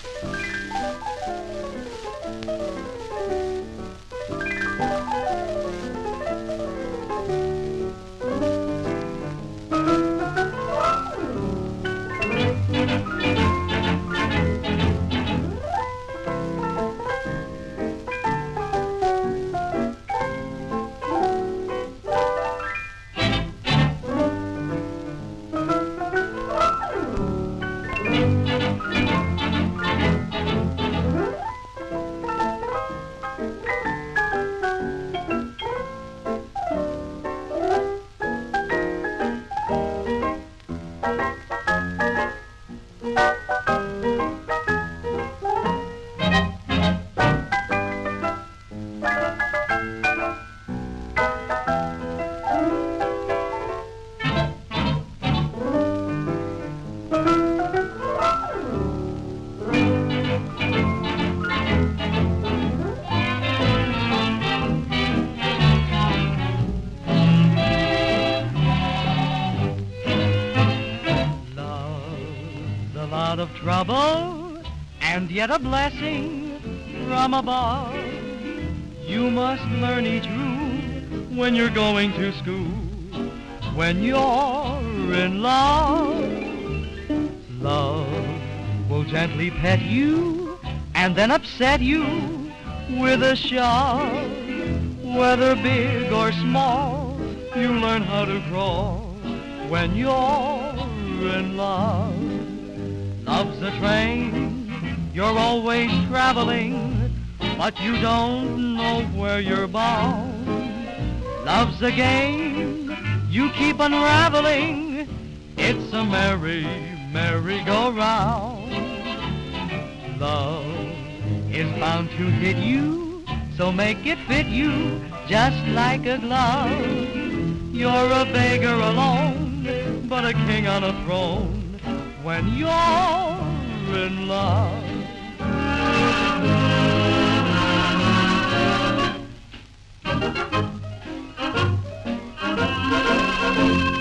A lot of trouble and yet a blessing from above. You must learn each rule when you're going to school. When you're in love, love will gently pet you and then upset you with a shove. Whether big or small, you learn how to crawl when you're in love. Love's a train, you're always traveling, but you don't know where you're bound. Love's a game, you keep unraveling, it's a merry, merry-go-round. Love is bound to hit you, so make it fit you just like a glove. You're a beggar alone, but a king on a throne when you're in love.